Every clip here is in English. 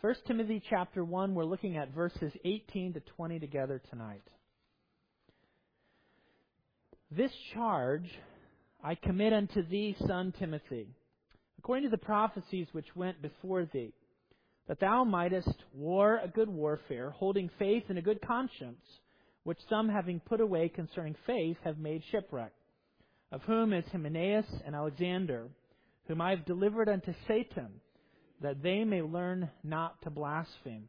1 Timothy chapter 1, we're looking at verses 18 to 20 together tonight. This charge I commit unto thee, son Timothy, according to the prophecies which went before thee, that thou mightest war a good warfare, holding faith and a good conscience, which some, having put away concerning faith, have made shipwreck, of whom is Hymenaeus and Alexander, whom I have delivered unto Satan, that they may learn not to blaspheme.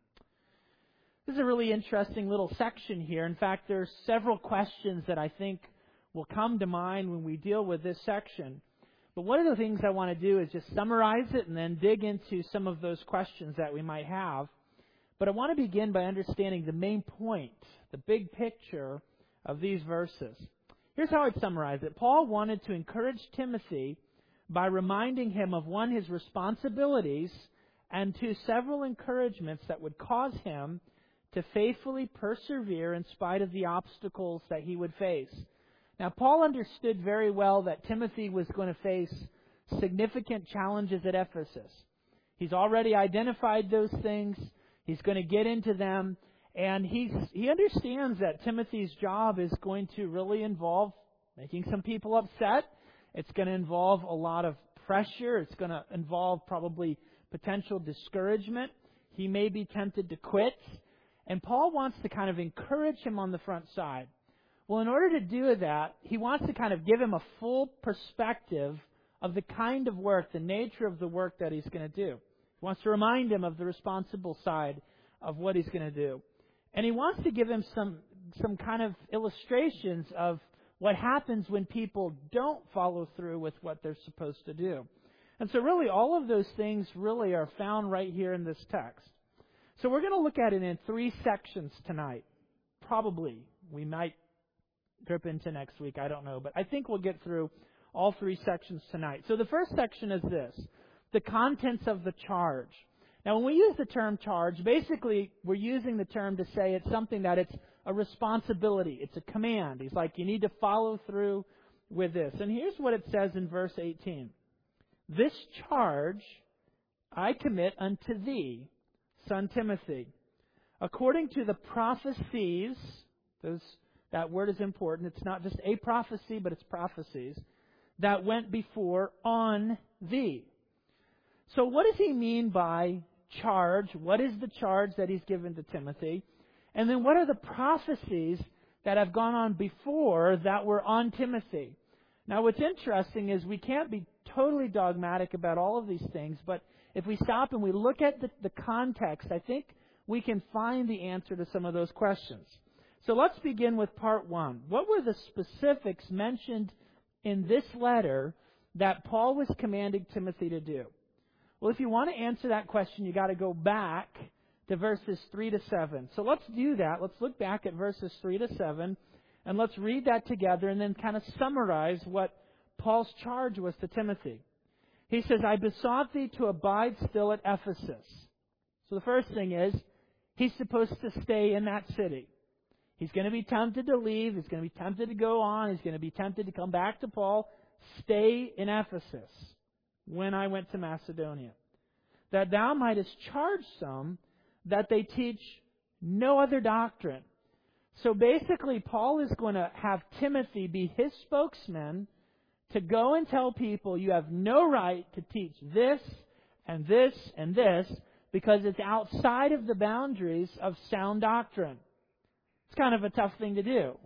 This is a really interesting little section here. In fact, there's several questions that I think will come to mind when we deal with this section. But one of the things I want to do is just summarize it and then dig into some of those questions that we might have. But I want to begin by understanding the main point, the big picture of these verses. Here's how I'd summarize it. Paul wanted to encourage Timothy by reminding him of, one, his responsibilities, and two, several encouragements that would cause him to faithfully persevere in spite of the obstacles that he would face. Now, Paul understood very well that Timothy was going to face significant challenges at Ephesus. He's already identified those things. He's going to get into them. And he understands that Timothy's job is going to really involve making some people upset. It's going to involve a lot of pressure. It's going to involve probably potential discouragement. He may be tempted to quit. And Paul wants to kind of encourage him on the front side. Well, in order to do that, he wants to kind of give him a full perspective of the kind of work, the nature of the work that he's going to do. He wants to remind him of the responsible side of what he's going to do. And he wants to give him some kind of illustrations of what happens when people don't follow through with what they're supposed to do. And so really all of those things really are found right here in this text. So we're going to look at it in 3 sections tonight. Probably. We might drip into next week, I don't know. But I think we'll get through all 3 sections tonight. So the first section is this, the contents of the charge. Now, when we use the term charge, basically we're using the term to say it's something that it's a responsibility. It's a command. He's like, you need to follow through with this. And here's what it says in verse 18. This charge I commit unto thee, son Timothy, according to the prophecies. That word is important. It's not just a prophecy, but it's prophecies that went before on thee. So what does he mean by charge? What is the charge that he's given to Timothy? And then what are the prophecies that have gone on before that were on Timothy? Now what's interesting is we can't be totally dogmatic about all of these things, but if we stop and we look at the context, I think we can find the answer to some of those questions. So let's begin with part 1. What were the specifics mentioned in this letter that Paul was commanding Timothy to do? Well, if you want to answer that question, you got to go back to verses 3 to 7. So let's do that. Let's look back at verses 3 to 7, and let's read that together and then kind of summarize what Paul's charge was to Timothy. He says, I besought thee to abide still at Ephesus. So the first thing is, he's supposed to stay in that city. He's going to be tempted to leave. He's going to be tempted to go on. He's going to be tempted to come back to Paul. Stay in Ephesus when I went to Macedonia, that thou mightest charge some that they teach no other doctrine. So basically, Paul is going to have Timothy be his spokesman to go and tell people you have no right to teach this and this and this because it's outside of the boundaries of sound doctrine. It's kind of a tough thing to do.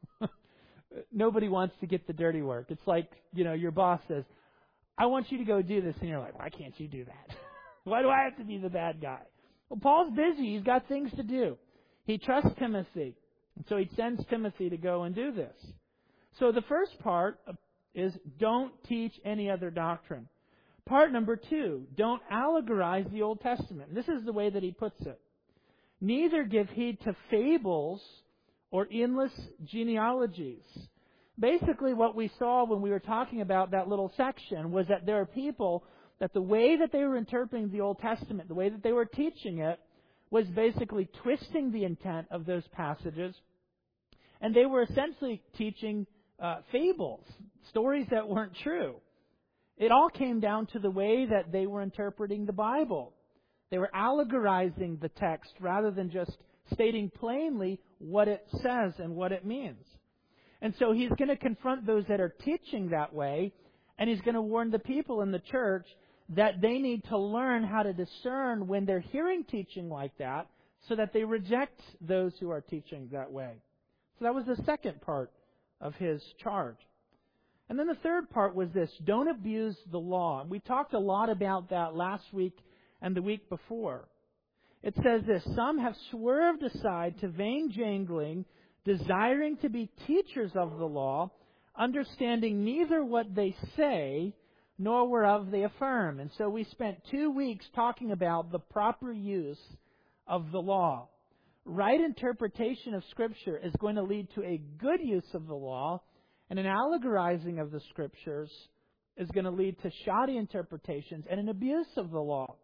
Nobody wants to get the dirty work. It's like, your boss says, I want you to go do this. And you're like, why can't you do that? Why do I have to be the bad guy? Well, Paul's busy. He's got things to do. He trusts Timothy. And so he sends Timothy to go and do this. So the first part is don't teach any other doctrine. Part number 2, don't allegorize the Old Testament. And this is the way that he puts it. Neither give heed to fables or endless genealogies. Basically, what we saw when we were talking about that little section was that there are people that the way that they were interpreting the Old Testament, the way that they were teaching it, was basically twisting the intent of those passages. And they were essentially teaching fables, stories that weren't true. It all came down to the way that they were interpreting the Bible. They were allegorizing the text rather than just stating plainly what it says and what it means. And so he's going to confront those that are teaching that way, and he's going to warn the people in the church that they need to learn how to discern when they're hearing teaching like that so that they reject those who are teaching that way. So that was the second part of his charge. And then the third part was this: don't abuse the law. We talked a lot about that last week and the week before. It says this: some have swerved aside to vain jangling, desiring to be teachers of the law, understanding neither what they say nor whereof they affirm. And so we spent 2 weeks talking about the proper use of the law. Right interpretation of Scripture is going to lead to a good use of the law, and an allegorizing of the Scriptures is going to lead to shoddy interpretations and an abuse of the law.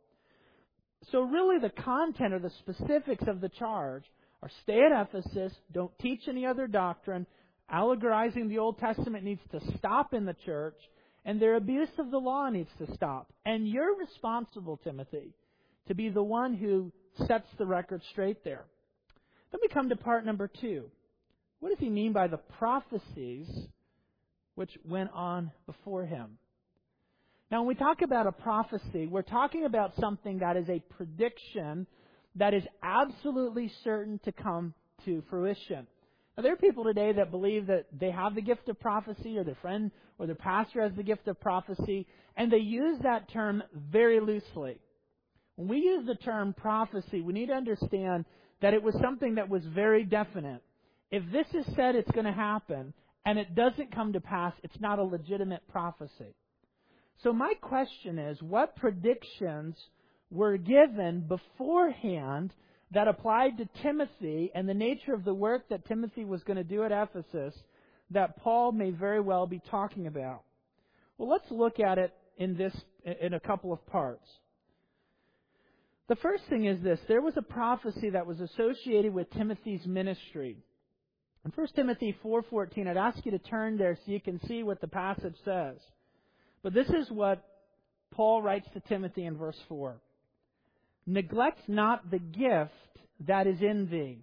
So really the content or the specifics of the charge are: stay at Ephesus, don't teach any other doctrine, allegorizing the Old Testament needs to stop in the church, and their abuse of the law needs to stop. And you're responsible, Timothy, to be the one who sets the record straight there. Then we come to part number 2. What does he mean by the prophecies which went on before him? Now, when we talk about a prophecy, we're talking about something that is a prediction that is absolutely certain to come to fruition. Now, there are people today that believe that they have the gift of prophecy, or their friend or their pastor has the gift of prophecy, and they use that term very loosely. When we use the term prophecy, we need to understand that it was something that was very definite. If this is said it's going to happen, and it doesn't come to pass, it's not a legitimate prophecy. So my question is, what predictions were given beforehand that applied to Timothy and the nature of the work that Timothy was going to do at Ephesus that Paul may very well be talking about? Well, let's look at it in a couple of parts. The first thing is this: there was a prophecy that was associated with Timothy's ministry. In 1 Timothy 4:14, I'd ask you to turn there so you can see what the passage says. But this is what Paul writes to Timothy in verse 4. Neglect not the gift that is in thee.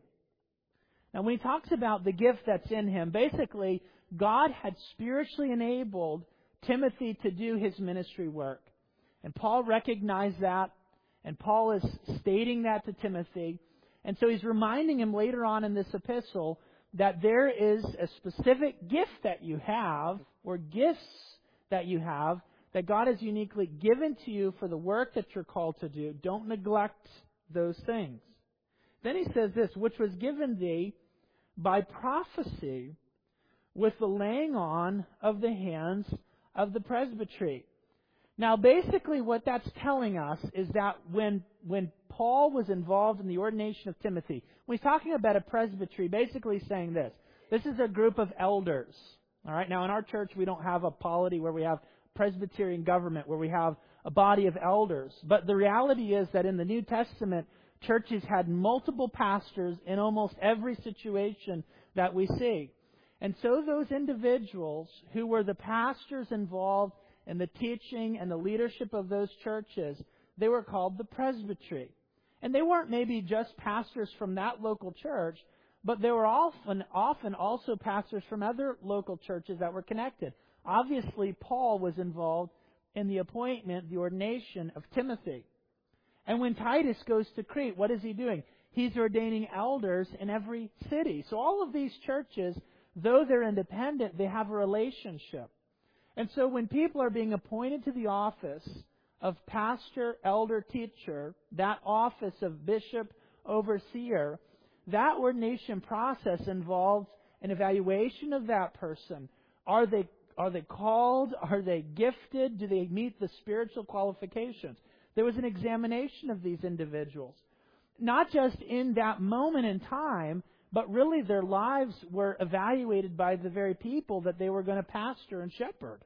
Now, when he talks about the gift that's in him, basically, God had spiritually enabled Timothy to do his ministry work. And Paul recognized that, and Paul is stating that to Timothy. And so he's reminding him later on in this epistle that there is a specific gift that you have, or gifts that you have, that God has uniquely given to you for the work that you're called to do. Don't neglect those things. Then he says this: which was given thee by prophecy with the laying on of the hands of the presbytery. Now, basically what that's telling us is that when Paul was involved in the ordination of Timothy, when he's talking about a presbytery, basically saying this: this is a group of elders. All right. Now, in our church, we don't have a polity where we have Presbyterian government, where we have a body of elders. But the reality is that in the New Testament, churches had multiple pastors in almost every situation that we see. And so those individuals who were the pastors involved in the teaching and the leadership of those churches, they were called the presbytery. And they weren't maybe just pastors from that local church, but they were often also pastors from other local churches that were connected. Obviously, Paul was involved in the appointment, the ordination of Timothy. And when Titus goes to Crete, what is he doing? He's ordaining elders in every city. So all of these churches, though they're independent, they have a relationship. And so when people are being appointed to the office of pastor, elder, teacher, that office of bishop, overseer, that ordination process involves an evaluation of that person. Are they called? Are they gifted? Do they meet the spiritual qualifications? There was an examination of these individuals. Not just in that moment in time, but really their lives were evaluated by the very people that they were going to pastor and shepherd.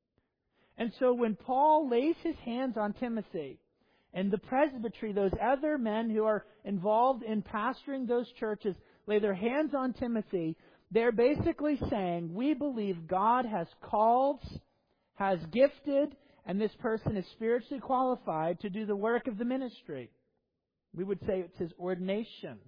And so when Paul lays his hands on Timothy and the presbytery, those other men who are involved in pastoring those churches, lay their hands on Timothy, they're basically saying, we believe God has called, has gifted, and this person is spiritually qualified to do the work of the ministry. We would say it's his ordination.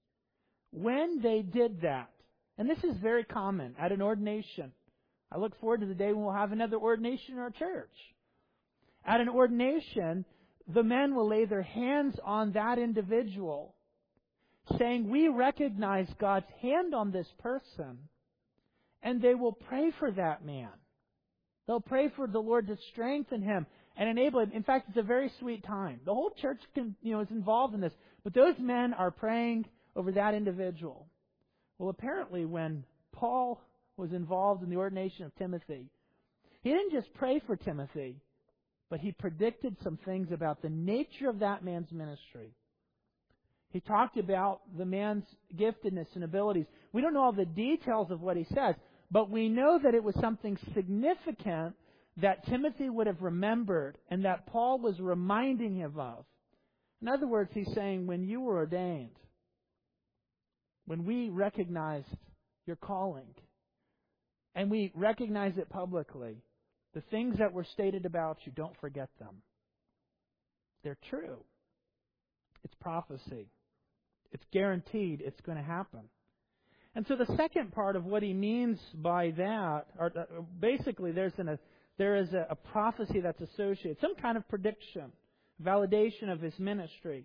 When they did that, and this is very common at an ordination. I look forward to the day when we'll have another ordination in our church. At an ordination, the men will lay their hands on that individual, saying, we recognize God's hand on this person, and they will pray for that man. They'll pray for the Lord to strengthen him and enable him. In fact, it's a very sweet time. The whole church is involved in this, but those men are praying over that individual. Well, apparently when Paul was involved in the ordination of Timothy, he didn't just pray for Timothy, but he predicted some things about the nature of that man's ministry. He talked about the man's giftedness and abilities. We don't know all the details of what he says, but we know that it was something significant that Timothy would have remembered and that Paul was reminding him of. In other words, he's saying, when you were ordained, when we recognized your calling, and we recognize it publicly, the things that were stated about you, don't forget them. They're true. It's prophecy. It's guaranteed it's going to happen. And so the second part of what he means by that, basically there is a prophecy that's associated, some kind of prediction, validation of his ministry.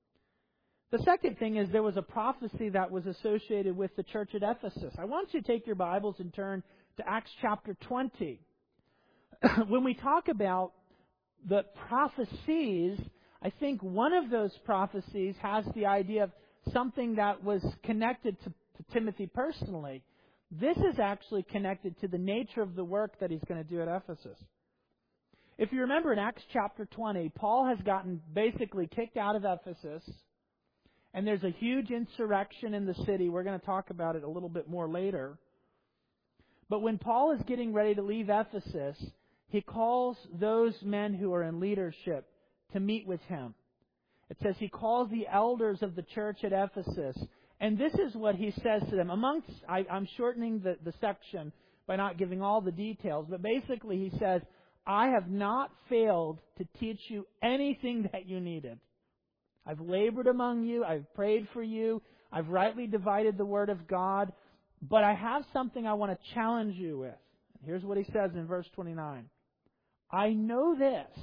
The second thing is there was a prophecy that was associated with the church at Ephesus. I want you to take your Bibles and turn to Acts chapter 20. When we talk about the prophecies, I think one of those prophecies has the idea of something that was connected to Timothy personally. This is actually connected to the nature of the work that he's going to do at Ephesus. If you remember in Acts chapter 20, Paul has gotten basically kicked out of Ephesus, and there's a huge insurrection in the city. We're going to talk about it a little bit more later. But when Paul is getting ready to leave Ephesus, he calls those men who are in leadership to meet with him. It says he calls the elders of the church at Ephesus. And this is what he says to them. I'm shortening the section by not giving all the details. But basically he says, I have not failed to teach you anything that you needed. I've labored among you. I've prayed for you. I've rightly divided the word of God. But I have something I want to challenge you with. Here's what he says in verse 29. I know this,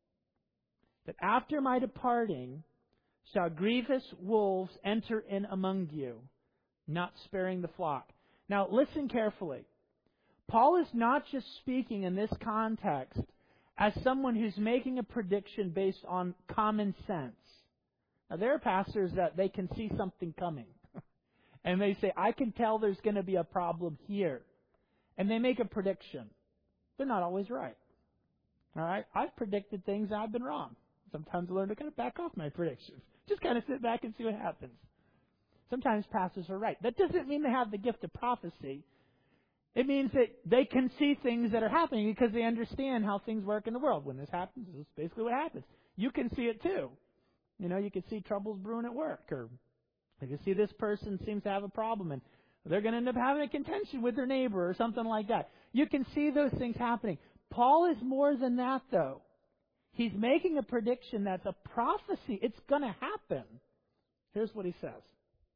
that after my departing shall grievous wolves enter in among you, not sparing the flock. Now listen carefully. Paul is not just speaking in this context as someone who's making a prediction based on common sense. Now there are pastors that they can see something coming. And they say, I can tell there's going to be a problem here. And they make a prediction. They're not always right. All right? I've predicted things and I've been wrong. Sometimes I learn to kind of back off my predictions. Just kind of sit back and see what happens. Sometimes pastors are right. That doesn't mean they have the gift of prophecy. It means that they can see things that are happening because they understand how things work in the world. When this happens, this is basically what happens. You can see it too. You can see troubles brewing at work, or you can see this person seems to have a problem and they're going to end up having a contention with their neighbor or something like that. You can see those things happening. Paul is more than that, though. He's making a prediction that's a prophecy. It's going to happen. Here's what he says.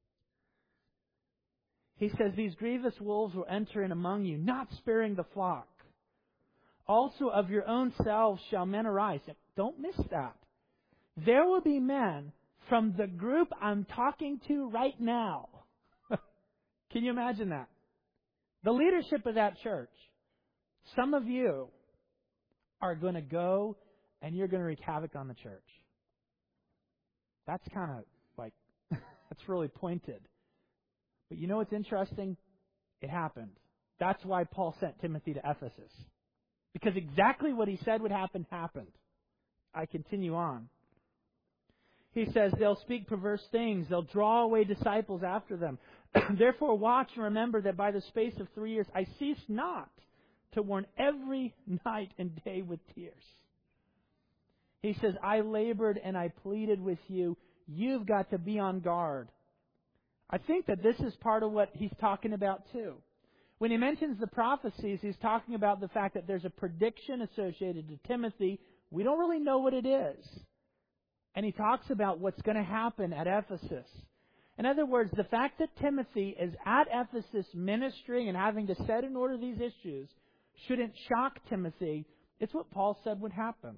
He says, these grievous wolves will enter in among you, not sparing the flock. Also of your own selves shall men arise. Don't miss that. There will be men from the group I'm talking to right now. Can you imagine that? The leadership of that church. Some of you are going to go and you're going to wreak havoc on the church. That's kind of like, that's really pointed. But you know what's interesting? It happened. That's why Paul sent Timothy to Ephesus. Because exactly what he said would happen, happened. I continue on. He says, they'll speak perverse things. They'll draw away disciples after them. Therefore watch and remember that by the space of 3 years I cease not to warn every night and day with tears. He says, I labored and I pleaded with you. You've got to be on guard. I think that this is part of what he's talking about too. When he mentions the prophecies, he's talking about the fact that there's a prediction associated to Timothy. We don't really know what it is. And he talks about what's going to happen at Ephesus. In other words, the fact that Timothy is at Ephesus ministering and having to set in order these issues shouldn't shock Timothy. It's what Paul said would happen.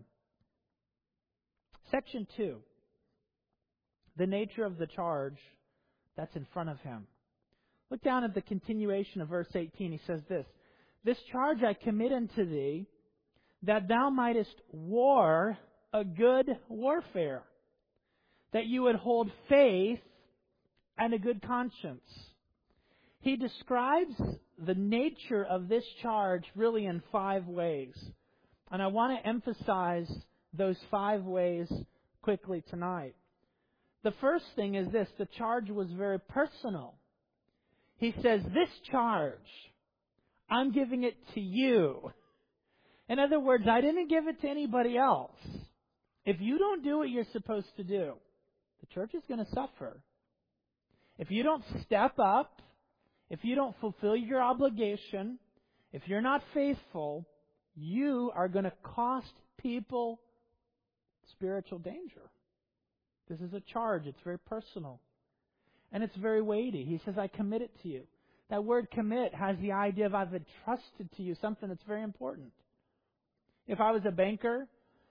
Section 2. The nature of the charge that's in front of him. Look down at the continuation of verse 18. He says this, "This charge I commit unto thee, that thou mightest war a good warfare, that you would hold faith and a good conscience." He describes the nature of this charge really in 5 ways. And I want to emphasize those 5 ways quickly tonight. The first thing is this: the charge was very personal. He says, this charge, I'm giving it to you. In other words, I didn't give it to anybody else. If you don't do what you're supposed to do, the church is going to suffer. If you don't step up, if you don't fulfill your obligation, if you're not faithful, you are going to cost people spiritual danger. This is a charge. It's very personal. And it's very weighty. He says, I commit it to you. That word commit has the idea of I've entrusted to you something that's very important. If I was a banker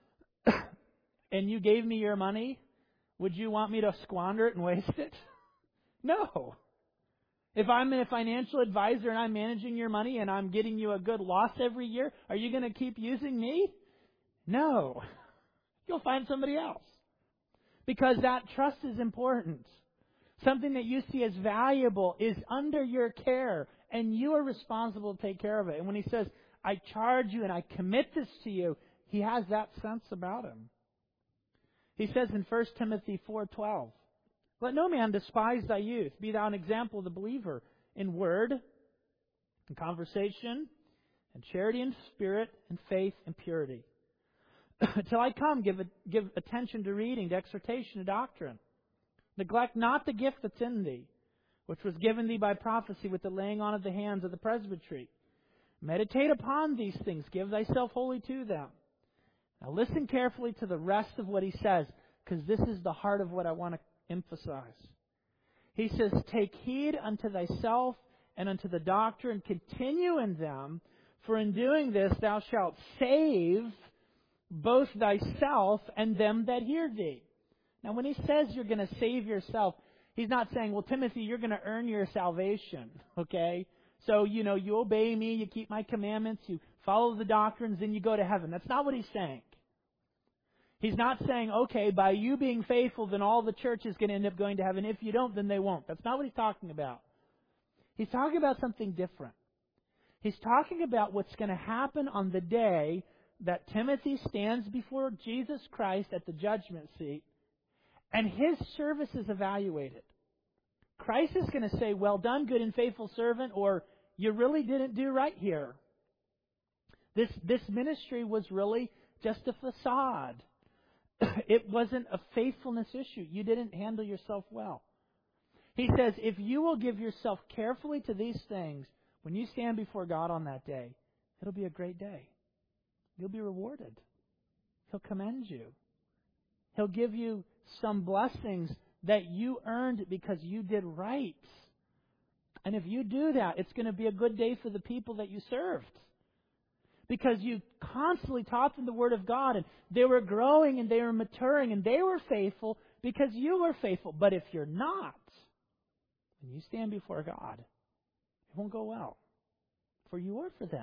and you gave me your money, would you want me to squander it and waste it? No. If I'm a financial advisor and I'm managing your money and I'm getting you a good loss every year, are you going to keep using me? No. You'll find somebody else. Because that trust is important. Something that you see as valuable is under your care, and you are responsible to take care of it. And when he says, I charge you and I commit this to you, he has that sense about him. He says in 1 Timothy 4:12, let no man despise thy youth. Be thou an example of the believer in word, in conversation, in charity and spirit, in faith and purity. Till I come, give attention to reading, to exhortation, to doctrine. Neglect not the gift that's in thee, which was given thee by prophecy with the laying on of the hands of the presbytery. Meditate upon these things. Give thyself wholly to them. Now listen carefully to the rest of what he says, because this is the heart of what I want to emphasize. He says, take heed unto thyself and unto the doctrine. Continue in them, for in doing this thou shalt save both thyself and them that hear thee. Now, when he says you're going to save yourself, he's not saying, well, Timothy, you're going to earn your salvation, okay? So, you obey me, you keep my commandments, you follow the doctrines, then you go to heaven. That's not what he's saying. He's not saying, okay, by you being faithful, then all the church is going to end up going to heaven. If you don't, then they won't. That's not what he's talking about. He's talking about something different. He's talking about what's going to happen on the day that Timothy stands before Jesus Christ at the judgment seat, and his service is evaluated. Christ is going to say, well done, good and faithful servant, or you really didn't do right here. This ministry was really just a facade. It wasn't a faithfulness issue. You didn't handle yourself well. He says, if you will give yourself carefully to these things, when you stand before God on that day, it'll be a great day. You'll be rewarded. He'll commend you. He'll give you some blessings that you earned because you did right. And if you do that, it's going to be a good day for the people that you served. Because you constantly taught them the Word of God, and they were growing and they were maturing and they were faithful because you were faithful. But if you're not, when you stand before God, it won't go well for you or for them.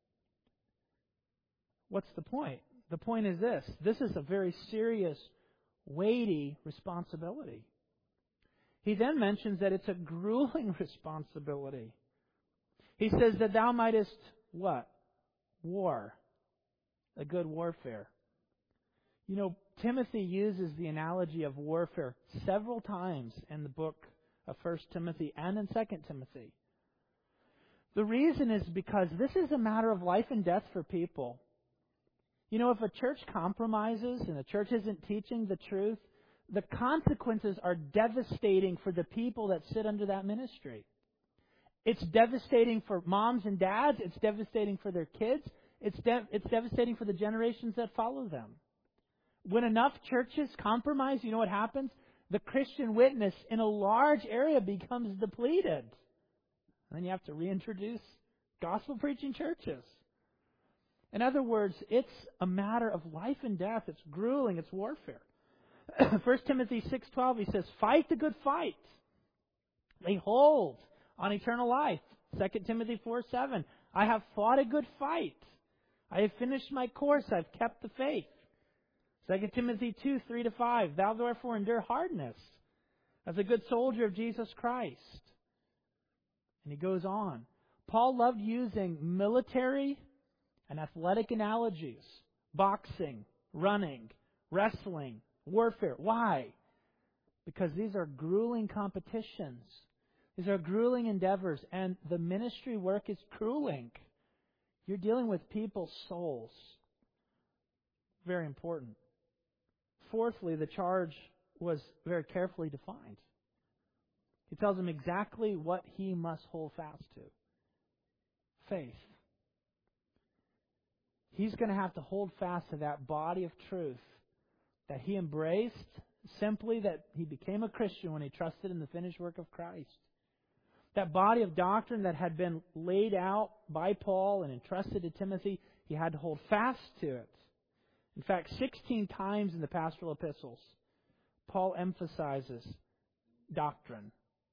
What's the point? The point is this. This is a very serious, weighty responsibility. He then mentions that it's a grueling responsibility. He says that thou mightest, what? War. A good warfare. Timothy uses the analogy of warfare several times in the book of 1 Timothy and in 2 Timothy. The reason is because this is a matter of life and death for people. If a church compromises and a church isn't teaching the truth, the consequences are devastating for the people that sit under that ministry. It's devastating for moms and dads. It's devastating for their kids. It's devastating for the generations that follow them. When enough churches compromise, you know what happens? The Christian witness in a large area becomes depleted. And then you have to reintroduce gospel preaching churches. In other words, it's a matter of life and death. It's grueling. It's warfare. 1 Timothy 6:12, he says, fight the good fight. Lay hold on eternal life. 2 Timothy 4:7, I have fought a good fight. I have finished my course. I've kept the faith. 2 Timothy 2:3-5, thou therefore endure hardness as a good soldier of Jesus Christ. And he goes on. Paul loved using military and athletic analogies. Boxing, running, wrestling, warfare. Why? Because these are grueling competitions. These are grueling endeavors, and the ministry work is grueling. You're dealing with people's souls. Very important. Fourthly, the charge was very carefully defined. He tells them exactly what he must hold fast to. Faith. He's going to have to hold fast to that body of truth that he embraced, simply that he became a Christian when he trusted in the finished work of Christ. That body of doctrine that had been laid out by Paul and entrusted to Timothy, he had to hold fast to it. In fact, 16 times in the pastoral epistles, Paul emphasizes doctrine.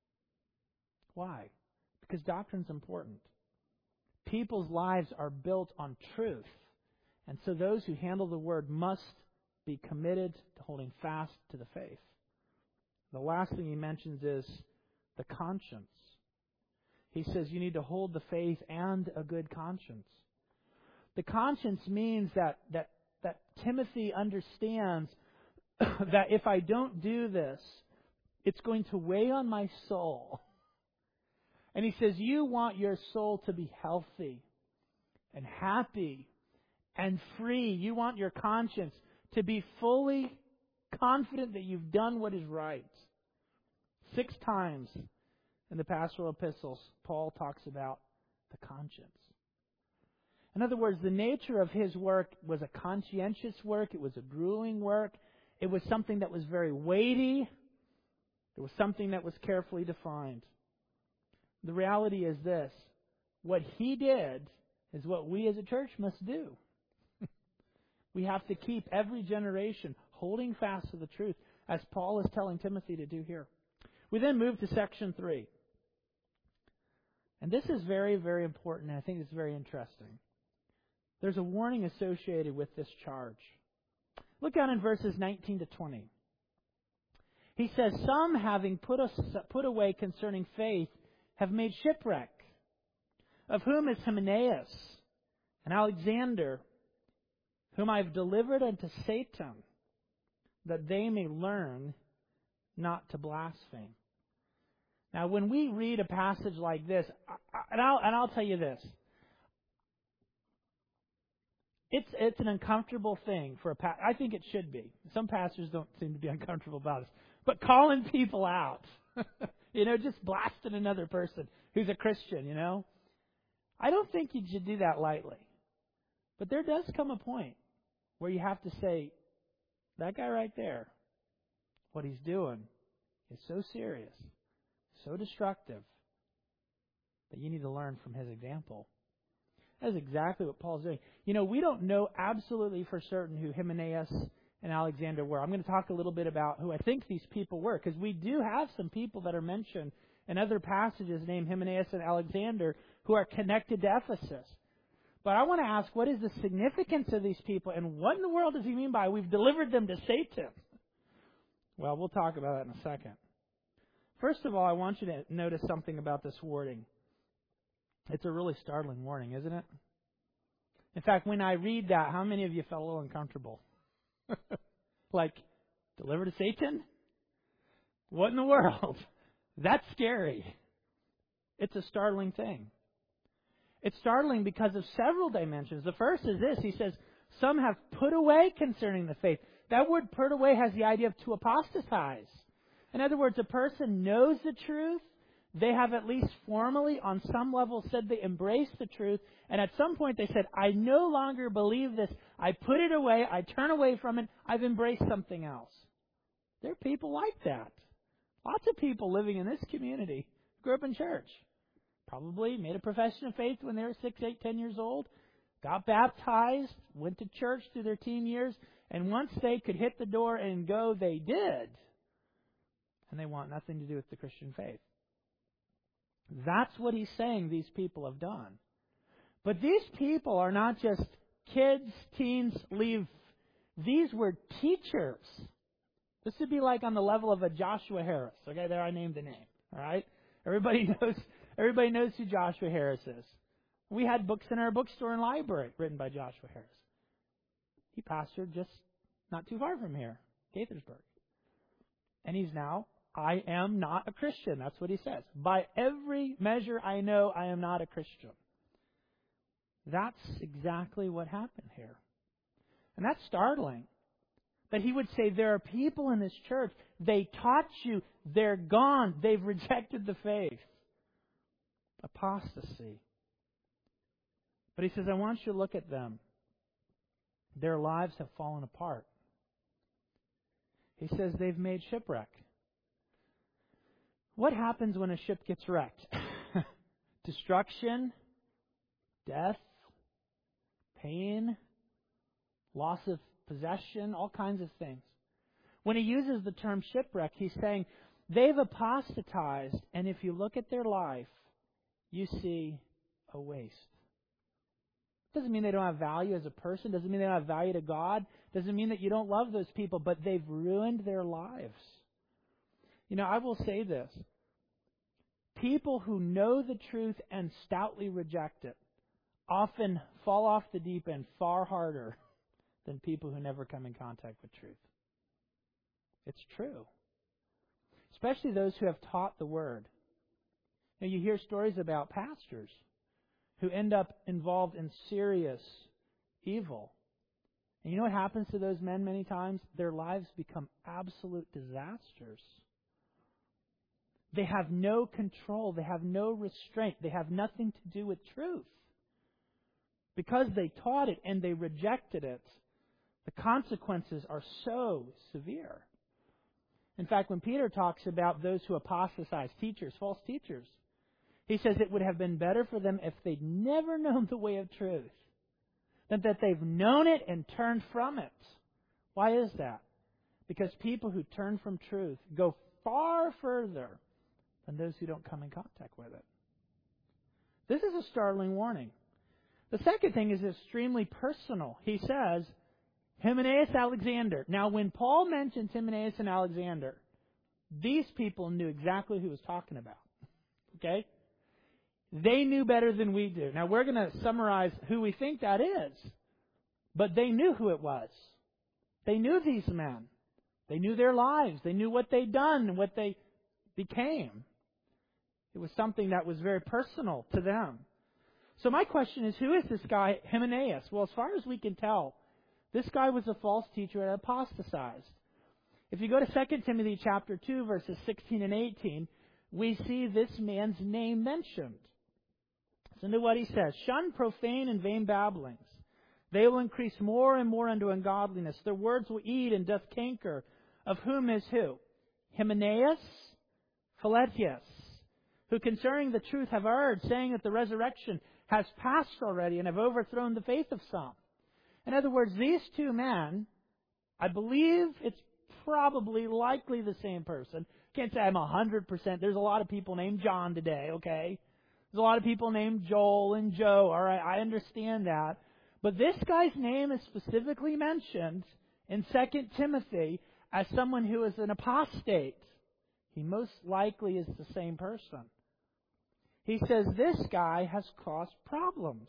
Why? Because doctrine's important. People's lives are built on truth. And so those who handle the Word must be committed to holding fast to the faith. The last thing he mentions is the conscience. He says you need to hold the faith and a good conscience. The conscience means that Timothy understands that if I don't do this, it's going to weigh on my soul. And he says you want your soul to be healthy and happy and free. You want your conscience to be fully confident that you've done what is right. 6 times in the pastoral epistles, Paul talks about the conscience. In other words, the nature of his work was a conscientious work. It was a grueling work. It was something that was very weighty. It was something that was carefully defined. The reality is this. What he did is what we as a church must do. We have to keep every generation holding fast to the truth, as Paul is telling Timothy to do here. We then move to section 3. And this is very, very important, and I think it's very interesting. There's a warning associated with this charge. Look down in verses 19 to 20. He says, some having put away concerning faith have made shipwreck, of whom is Hymenaeus and Alexander, whom I have delivered unto Satan, that they may learn not to blaspheme. Now, when we read a passage like this, and I'll tell you this, it's an uncomfortable thing for a pastor. I think it should be. Some pastors don't seem to be uncomfortable about it. But calling people out, just blasting another person who's a Christian, I don't think you should do that lightly. But there does come a point where you have to say, that guy right there, what he's doing is so serious, so destructive, that you need to learn from his example. That is exactly what Paul's doing. We don't know absolutely for certain who Hymenaeus and Alexander were. I'm going to talk a little bit about who I think these people were, because we do have some people that are mentioned in other passages named Hymenaeus and Alexander who are connected to Ephesus. But I want to ask, what is the significance of these people, and what in the world does he mean by we've delivered them to Satan? Well, we'll talk about that in a second. First of all, I want you to notice something about this wording. It's a really startling warning, isn't it? In fact, when I read that, how many of you felt a little uncomfortable? Like, delivered to Satan? What in the world? That's scary. It's a startling thing. It's startling because of several dimensions. The first is this. He says, some have put away concerning the faith. That word put away has the idea of to apostatize. In other words, a person knows the truth, They have at least formally, on some level, said they embrace the truth. And at some point they said, I no longer believe this. I put it away. I turn away from it. I've embraced something else. There are people like that. Lots of people living in this community grew up in church. Probably made a profession of faith when they were 6, 8, 10 years old. Got baptized. Went to church through their teen years. And once they could hit the door and go, they did. And they want nothing to do with the Christian faith. That's what he's saying these people have done. But these people are not just kids, teens, leave. These were teachers. This would be like on the level of a Joshua Harris. Okay, there I named the name. All right? Everybody knows who Joshua Harris is. We had books in our bookstore and library written by Joshua Harris. He pastored just not too far from here, Gaithersburg. And he's now, I am not a Christian. That's what he says. By every measure I know, I am not a Christian. That's exactly what happened here. And that's startling. That he would say, there are people in this church, they taught you, they're gone, they've rejected the faith. Apostasy. But he says, I want you to look at them. Their lives have fallen apart. He says they've made shipwreck. What happens when a ship gets wrecked? Destruction, death, pain, loss of possession, all kinds of things. When he uses the term shipwreck, he's saying they've apostatized, and if you look at their life, you see a waste. Doesn't mean they don't have value as a person. Doesn't mean they don't have value to God. Doesn't mean that you don't love those people, but they've ruined their lives. You know, I will say this. People who know the truth and stoutly reject it often fall off the deep end far harder than people who never come in contact with truth. It's true. Especially those who have taught the Word. Now, you hear stories about pastors who end up involved in serious evil. And you know what happens to those men many times? Their lives become absolute disasters. They have no control. They have no restraint. They have nothing to do with truth. Because they taught it and they rejected it, the consequences are so severe. In fact, when Peter talks about those who apostatize, teachers, false teachers, he says it would have been better for them if they'd never known the way of truth than that they've known it and turned from it. Why is that? Because people who turn from truth go far further than those who don't come in contact with it. This is a startling warning. The second thing is extremely personal. He says, Hymenaeus, Alexander. Now, when Paul mentions Hymenaeus and Alexander, these people knew exactly who he was talking about. Okay? They knew better than we do. Now, we're going to summarize who we think that is. But they knew who it was. They knew these men. They knew their lives. They knew what they'd done and what they became. It was something that was very personal to them. So my question is, who is this guy, Hymenaeus? Well, as far as we can tell, this guy was a false teacher and apostatized. If you go to 2 Timothy chapter 2, verses 16 and 18, we see this man's name mentioned. Listen to what he says. Shun profane and vain babblings. They will increase more and more unto ungodliness. Their words will eat and doth canker. Of whom is who? Hymenaeus, Philetus, who concerning the truth have erred, saying that the resurrection has passed already and have overthrown the faith of some. In other words, these two men, I believe it's probably likely the same person. Can't say I'm 100%. There's a lot of people named John today, okay? There's a lot of people named Joel and Joe. All right, I understand that. But this guy's name is specifically mentioned in 2 Timothy as someone who is an apostate. He most likely is the same person. He says this guy has caused problems.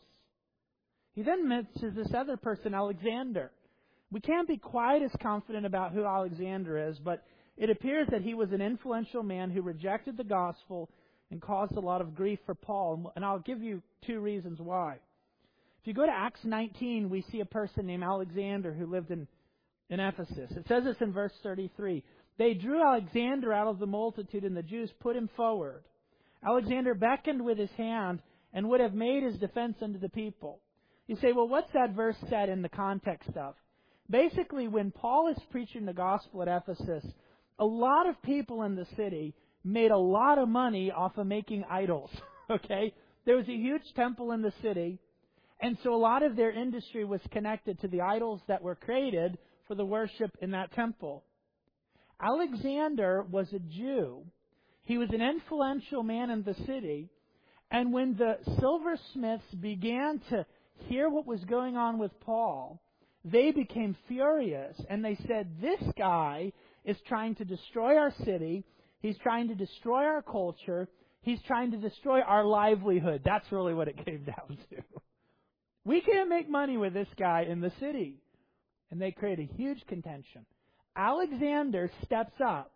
He then mentions this other person, Alexander. We can't be quite as confident about who Alexander is, but it appears that he was an influential man who rejected the gospel and caused a lot of grief for Paul. And I'll give you two reasons why. If you go to Acts 19, we see a person named Alexander who lived in Ephesus. It says this in verse 33. They drew Alexander out of the multitude, and the Jews put him forward. Alexander beckoned with his hand and would have made his defense unto the people. You say, well, what's that verse said in the context of? Basically, when Paul is preaching the gospel at Ephesus, a lot of people in the city made a lot of money off of making idols. Okay? There was a huge temple in the city, and so a lot of their industry was connected to the idols that were created for the worship in that temple. Alexander was a Jew. He was an influential man in the city, and when the silversmiths began to hear what was going on with Paul, they became furious, and they said, this guy is trying to destroy our city. He's trying to destroy our culture. He's trying to destroy our livelihood. That's really what it came down to. We can't make money with this guy in the city. And they create a huge contention. Alexander steps up,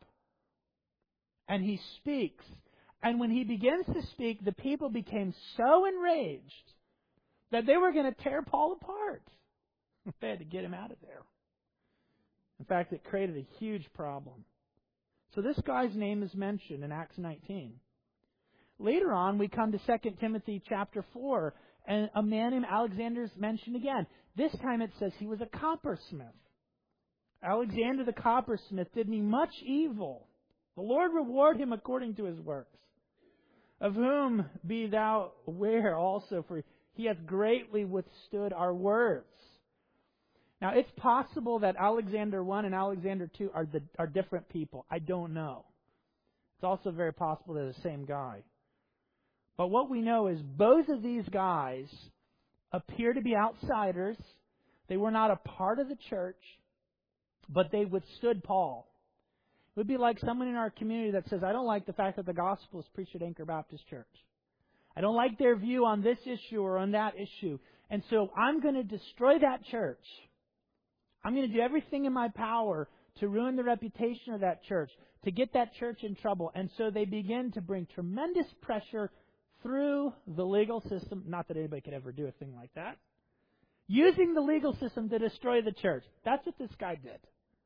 and he speaks. And when he begins to speak, the people became so enraged that they were going to tear Paul apart. They had to get him out of there. In fact, it created a huge problem. So this guy's name is mentioned in Acts 19. Later on, we come to 2 Timothy chapter 4, and a man named Alexander is mentioned again. This time it says he was a coppersmith. Alexander the coppersmith did me much evil. The Lord reward him according to his works. Of whom be thou aware also, for he hath greatly withstood our words. Now, it's possible that Alexander I and Alexander II are different people. I don't know. It's also very possible they're the same guy. But what we know is both of these guys appear to be outsiders. They were not a part of the church, but they withstood Paul. It would be like someone in our community that says, I don't like the fact that the gospel is preached at Anchor Baptist Church. I don't like their view on this issue or on that issue. And so I'm going to destroy that church. I'm going to do everything in my power to ruin the reputation of that church, to get that church in trouble. And so they begin to bring tremendous pressure through the legal system. Not that anybody could ever do a thing like that. Using the legal system to destroy the church. That's what this guy did.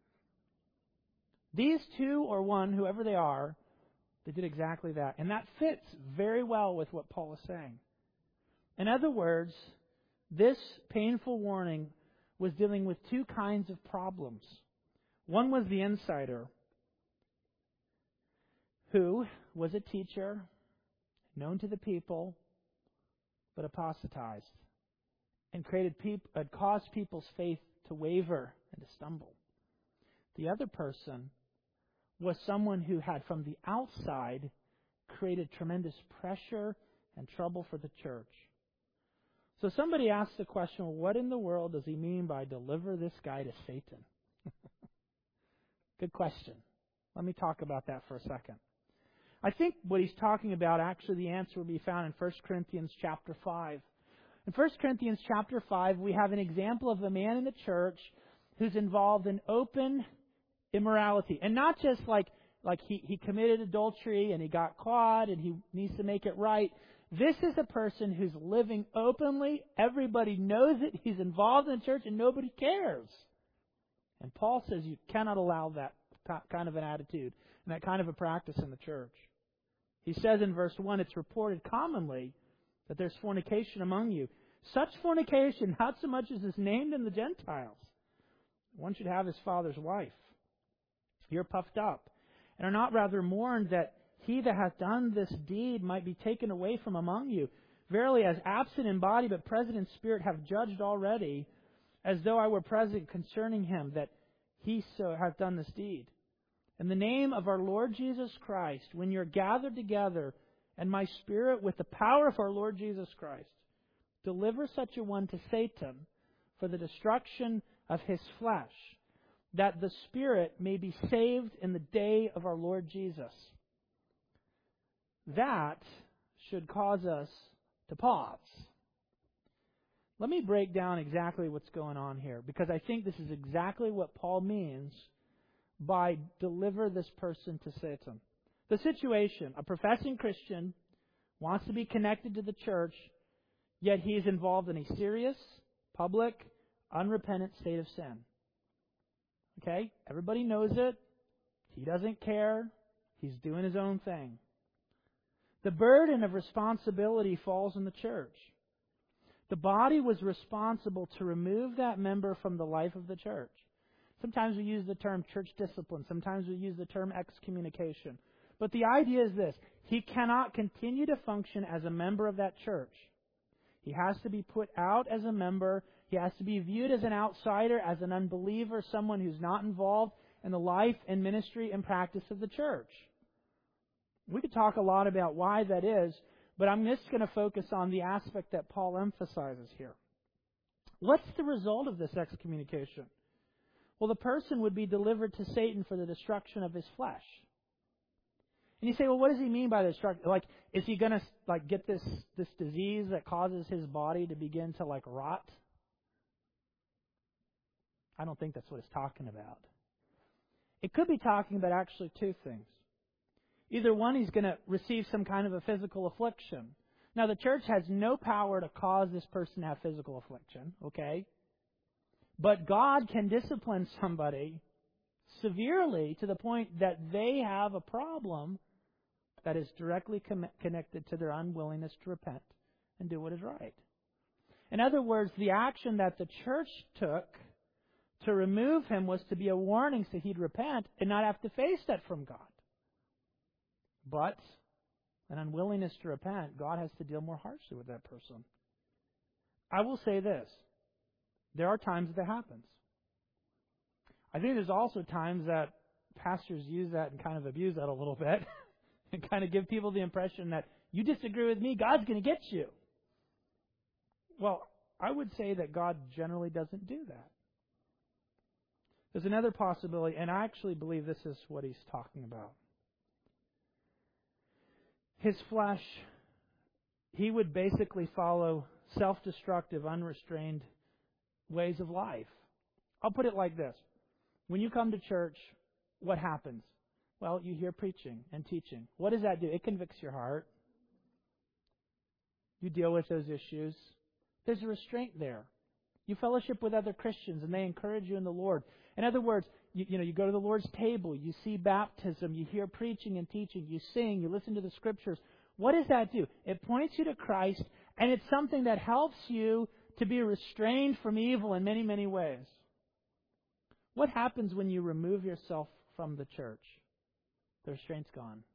These two or one, whoever they are, they did exactly that. And that fits very well with what Paul is saying. In other words, this painful warning was dealing with two kinds of problems. One was the insider, who was a teacher, known to the people, but apostatized, and caused people's faith to waver and to stumble. The other person was someone who had, from the outside, created tremendous pressure and trouble for the church. So somebody asked the question, well, what in the world does he mean by deliver this guy to Satan? Good question. Let me talk about that for a second. I think what he's talking about, actually the answer will be found in 1 Corinthians chapter 5. In 1 Corinthians chapter 5, we have an example of a man in the church who's involved in open immorality. And not just like he committed adultery and he got caught and he needs to make it right. This is a person who's living openly. Everybody knows it. He's involved in the church and nobody cares. And Paul says you cannot allow that kind of an attitude and that kind of a practice in the church. He says in verse 1, it's reported commonly that there's fornication among you. Such fornication, not so much as is named in the Gentiles. One should have his father's wife. You're puffed up, and are not rather mourned that he that hath done this deed might be taken away from among you. Verily, as absent in body but present in spirit, have judged already, as though I were present concerning him, that he so hath done this deed. In the name of our Lord Jesus Christ, when you're gathered together, and my spirit with the power of our Lord Jesus Christ, deliver such a one to Satan for the destruction of his flesh, that the spirit may be saved in the day of our Lord Jesus. That should cause us to pause. Let me break down exactly what's going on here, because I think this is exactly what Paul means by deliver this person to Satan. The situation, a professing Christian wants to be connected to the church, yet he is involved in a serious, public, unrepentant state of sin. Okay? Everybody knows it. He doesn't care. He's doing his own thing. The burden of responsibility falls on the church. The body was responsible to remove that member from the life of the church. Sometimes we use the term church discipline. Sometimes we use the term excommunication. But the idea is this: he cannot continue to function as a member of that church. He has to be put out as a member. He has to be viewed as an outsider, as an unbeliever, someone who's not involved in the life and ministry and practice of the church. We could talk a lot about why that is, but I'm just going to focus on the aspect that Paul emphasizes here. What's the result of this excommunication? Well, the person would be delivered to Satan for the destruction of his flesh. And you say, well, what does he mean by the destruction? Like, is he going to get this disease that causes his body to begin to rot? I don't think that's what it's talking about. It could be talking about actually two things. Either one, he's going to receive some kind of a physical affliction. Now, the church has no power to cause this person to have physical affliction, okay? But God can discipline somebody severely to the point that they have a problem that is directly connected to their unwillingness to repent and do what is right. In other words, the action that the church took to remove him was to be a warning so he'd repent and not have to face that from God. But an unwillingness to repent, God has to deal more harshly with that person. I will say this: there are times that happens. I think there's also times that pastors use that and kind of abuse that a little bit and kind of give people the impression that you disagree with me, God's going to get you. Well, I would say that God generally doesn't do that. There's another possibility, and I actually believe this is what he's talking about. His flesh, he would basically follow self-destructive, unrestrained ways of life. I'll put it like this. When you come to church, what happens? Well, you hear preaching and teaching. What does that do? It convicts your heart. You deal with those issues. There's a restraint there. You fellowship with other Christians, and they encourage you in the Lord. In other words, you go to the Lord's table, you see baptism, you hear preaching and teaching, you sing, you listen to the Scriptures. What does that do? It points you to Christ, and it's something that helps you to be restrained from evil in many, many ways. What happens when you remove yourself from the church? The restraint's gone.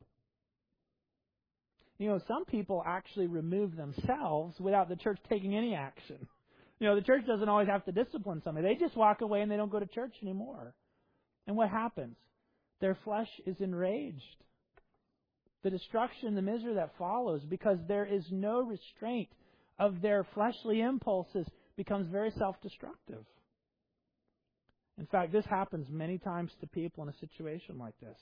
Some people actually remove themselves without the church taking any action. The church doesn't always have to discipline somebody. They just walk away and they don't go to church anymore. And what happens? Their flesh is enraged. The destruction, the misery that follows, because there is no restraint of their fleshly impulses, becomes very self-destructive. In fact, this happens many times to people in a situation like this.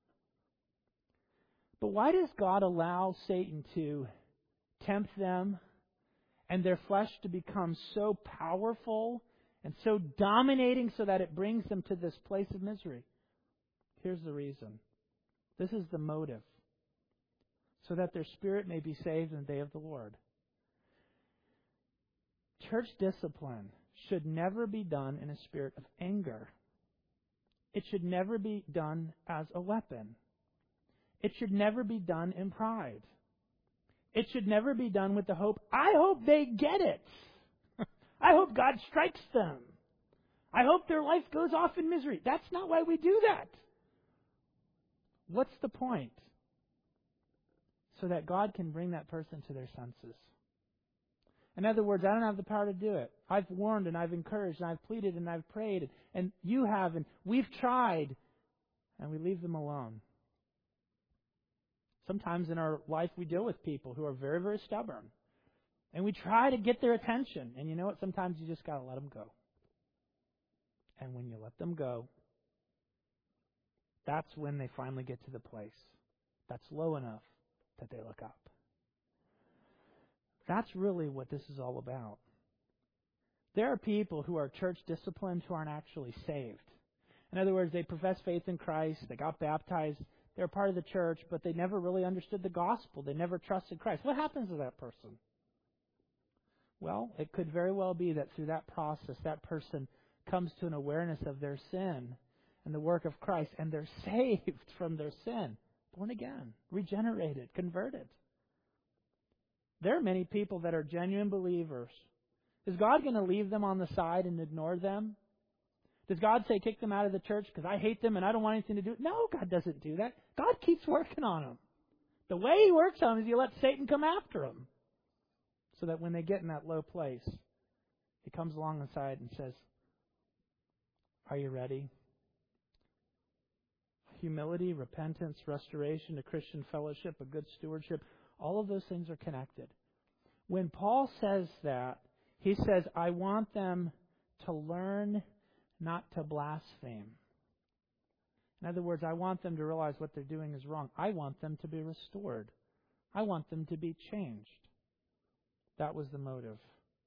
But why does God allow Satan to tempt them and their flesh to become so powerful and so dominating so that it brings them to this place of misery? Here's the reason. This is the motive. So that their spirit may be saved in the day of the Lord. Church discipline should never be done in a spirit of anger. It should never be done as a weapon. It should never be done in pride. It should never be done with the hope, I hope they get it. I hope God strikes them. I hope their life goes off in misery. That's not why we do that. What's the point? So that God can bring that person to their senses. In other words, I don't have the power to do it. I've warned and I've encouraged and I've pleaded and I've prayed and you have and we've tried, and we leave them alone. Sometimes in our life we deal with people who are very, very stubborn. And we try to get their attention. And you know what? Sometimes you just got to let them go. And when you let them go, that's when they finally get to the place that's low enough that they look up. That's really what this is all about. There are people who are church disciplined who aren't actually saved. In other words, they profess faith in Christ, they got baptized, they're part of the church, but they never really understood the gospel. They never trusted Christ. What happens to that person? Well, it could very well be that through that process, that person comes to an awareness of their sin and the work of Christ, and they're saved from their sin. Born again, regenerated, converted. There are many people that are genuine believers. Is God going to leave them on the side and ignore them? Does God say kick them out of the church because I hate them and I don't want anything to do with it? No, God doesn't do that. God keeps working on them. The way He works on them is He lets Satan come after them. So that when they get in that low place, He comes along the side and says, are you ready? Humility, repentance, restoration, a Christian fellowship, a good stewardship, all of those things are connected. When Paul says that, he says, I want them to learn not to blaspheme. In other words, I want them to realize what they're doing is wrong. I want them to be restored. I want them to be changed. That was the motive.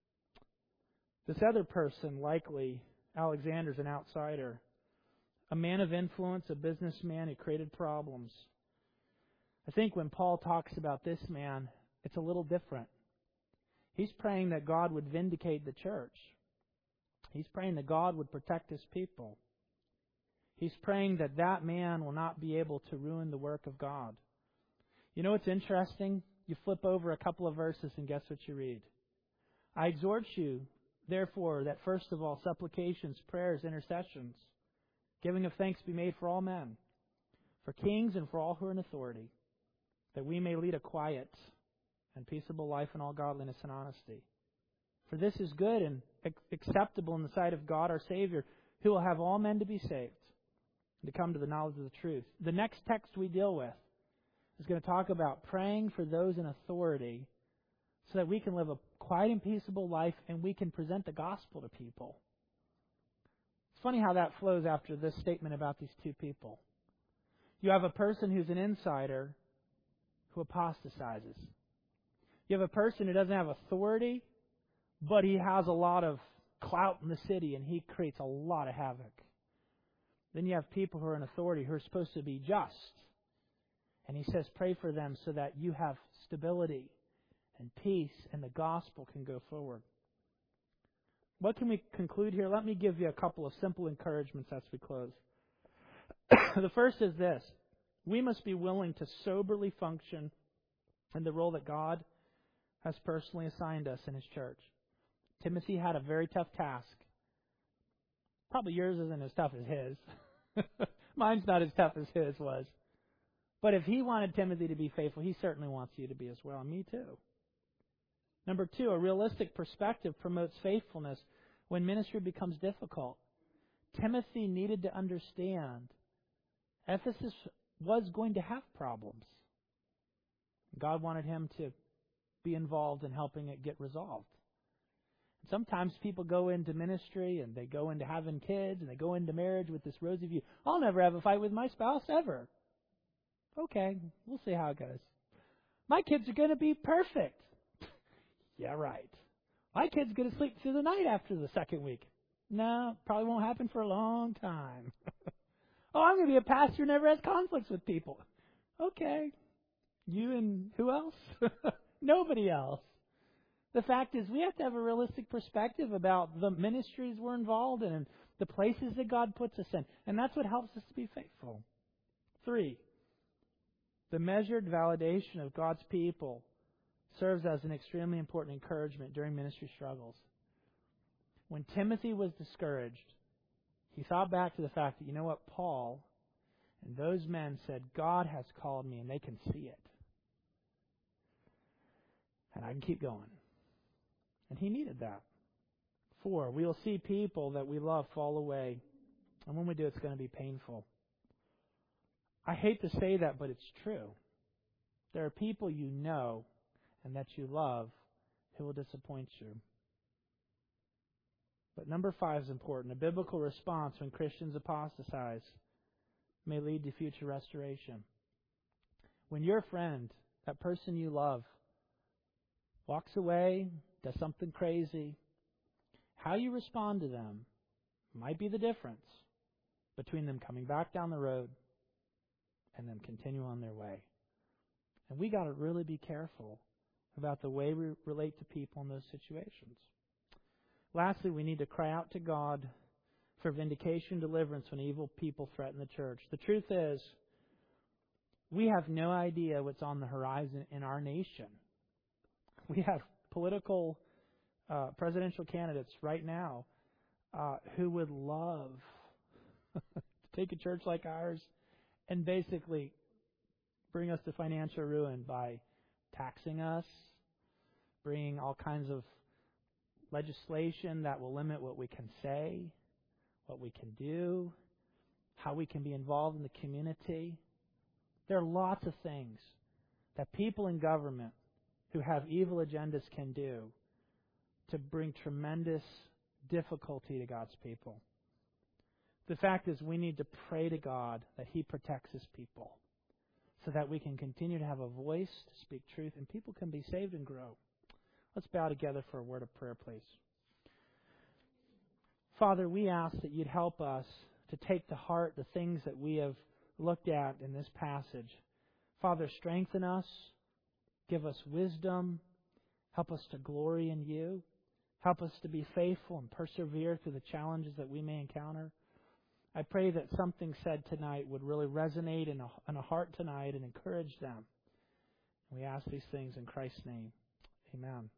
This other person, likely, Alexander's an outsider. A man of influence, a businessman who created problems. I think when Paul talks about this man, it's a little different. He's praying that God would vindicate the church. He's praying that God would protect His people. He's praying that that man will not be able to ruin the work of God. You know what's interesting? You flip over a couple of verses and guess what you read? I exhort you, therefore, that first of all, supplications, prayers, intercessions, giving of thanks be made for all men, for kings and for all who are in authority, that we may lead a quiet and peaceable life in all godliness and honesty. For this is good and acceptable in the sight of God our Savior, who will have all men to be saved and to come to the knowledge of the truth. The next text we deal with is going to talk about praying for those in authority so that we can live a quiet and peaceable life and we can present the gospel to people. It's funny how that flows after this statement about these two people. You have a person who's an insider who apostatizes. You have a person who doesn't have authority, but he has a lot of clout in the city and he creates a lot of havoc. Then you have people who are in authority who are supposed to be just. And he says, pray for them so that you have stability and peace and the gospel can go forward. What can we conclude here? Let me give you a couple of simple encouragements as we close. The first is this. We must be willing to soberly function in the role that God has personally assigned us in His church. Timothy had a very tough task. Probably yours isn't as tough as his. Mine's not as tough as his was. But if he wanted Timothy to be faithful, he certainly wants you to be as well, and me too. Number two, a realistic perspective promotes faithfulness when ministry becomes difficult. Timothy needed to understand Ephesus was going to have problems. God wanted him to be involved in helping it get resolved. Sometimes people go into ministry and they go into having kids and they go into marriage with this rosy view. I'll never have a fight with my spouse ever. Okay, we'll see how it goes. My kids are going to be perfect. Yeah, right. My kid's going to sleep through the night after the second week. No, probably won't happen for a long time. Oh, I'm going to be a pastor who never has conflicts with people. Okay. You and who else? Nobody else. The fact is, we have to have a realistic perspective about the ministries we're involved in and the places that God puts us in. And that's what helps us to be faithful. 3, the measured validation of God's people serves as an extremely important encouragement during ministry struggles. When Timothy was discouraged, he thought back to the fact that, you know what, Paul and those men said, God has called me and they can see it. And I can keep going. And he needed that. 4, we will see people that we love fall away. And when we do, it's going to be painful. I hate to say that, but it's true. There are people you know and that you love who will disappoint you. But number 5 is important. A biblical response when Christians apostatize may lead to future restoration. When your friend, that person you love, walks away, does something crazy, how you respond to them might be the difference between them coming back down the road and them continue on their way. And we got to really be careful about the way we relate to people in those situations. Lastly, we need to cry out to God for vindication, deliverance when evil people threaten the church. The truth is, we have no idea what's on the horizon in our nation. We have political presidential candidates right now who would love to take a church like ours and basically bring us to financial ruin by taxing us, bringing all kinds of legislation that will limit what we can say, what we can do, how we can be involved in the community. There are lots of things that people in government who have evil agendas can do to bring tremendous difficulty to God's people. The fact is, we need to pray to God that He protects His people so that we can continue to have a voice to speak truth and people can be saved and grow. Let's bow together for a word of prayer, please. Father, we ask that you'd help us to take to heart the things that we have looked at in this passage. Father, strengthen us, give us wisdom, help us to glory in you, help us to be faithful and persevere through the challenges that we may encounter. I pray that something said tonight would really resonate in a heart tonight and encourage them. We ask these things in Christ's name. Amen.